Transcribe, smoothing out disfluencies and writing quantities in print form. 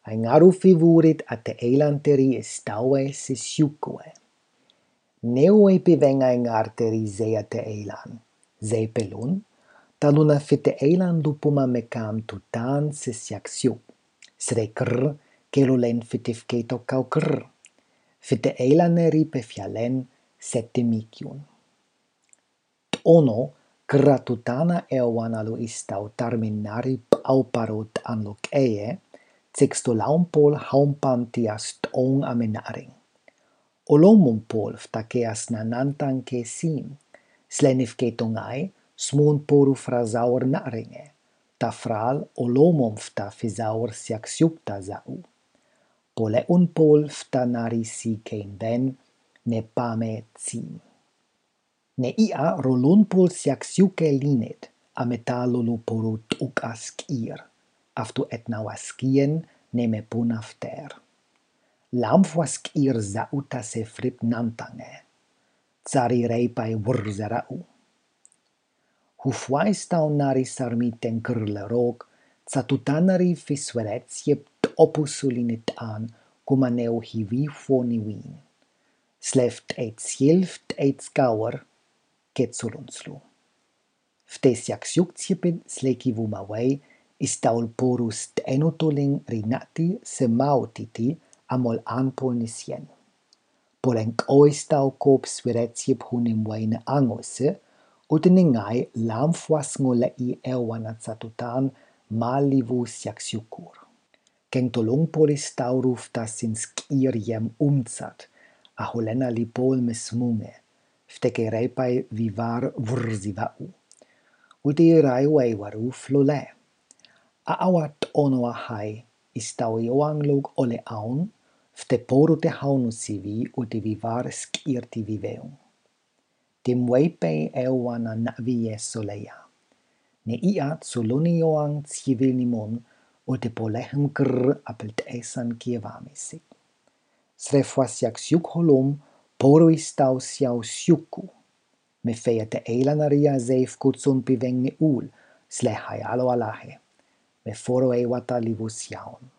Ein ngaru favorit at de eilanteri istaue se siukoe. Neu e pivenga in arteri zea te eilan. Zei pelun, taluna fite eilan dupuma mekam tutan se siaksiu. Srekr, kelulen fitifketo kaukr. Fite eilaneri pe fialen setimikiun. Ono, gratutana eoanalu istau tarminari au parot anlok sextolaumpol haumpantias on amenaring. Olomumpol ftakeas nanantan kesim, slenifketongai smun poru frasaur naringe, tafral olomum fta fisaur siaksiukta zau. Pole unpol fta narisi kein ben, ne pame tsim. Ne ia rolunpol siaksiuke linet, ametalulu poru tukaskir, aftu etnawaskien neme punafter. Lamfwaskir zauta se frip nantange, tsari reipai wurzerau. Hufwaistau nari sarmiten krlerok, tsatutanari fisweretsjep opusulinit an, kumaneu hivi foniwin. Sleft eit sjilft eit skauer, ketzulunslu. Ftesiaksiuktjepin slekivumawei, istaul porus enotoling rinati se mautiti amol anpolnisien. Polenk oistau kop sviretsjep hunim waine angose, uteningai lamfwasngolei ewanatatutan malivu siaksiukur. Kengtolong polistauruf tasin skirjem umzat, aholena lipol mesmunge, fteke reipai vivar wurzivau. Uti raiwei waru flole. Aawat ono ahai, istau joanglog ole aun, fte poru te haunu sivi uti vivar skirti viveum. Tim weipei ewana navie soleia. Ne iat soloni joang civilnimon uti polehem apelt esan kievamisik. Srefwasiak siuk holom poru istau siau siuku. Me feete eilanaria zeif kutsun pivengni ul, slehai alo alahe. Me foro eiwata livu siaun.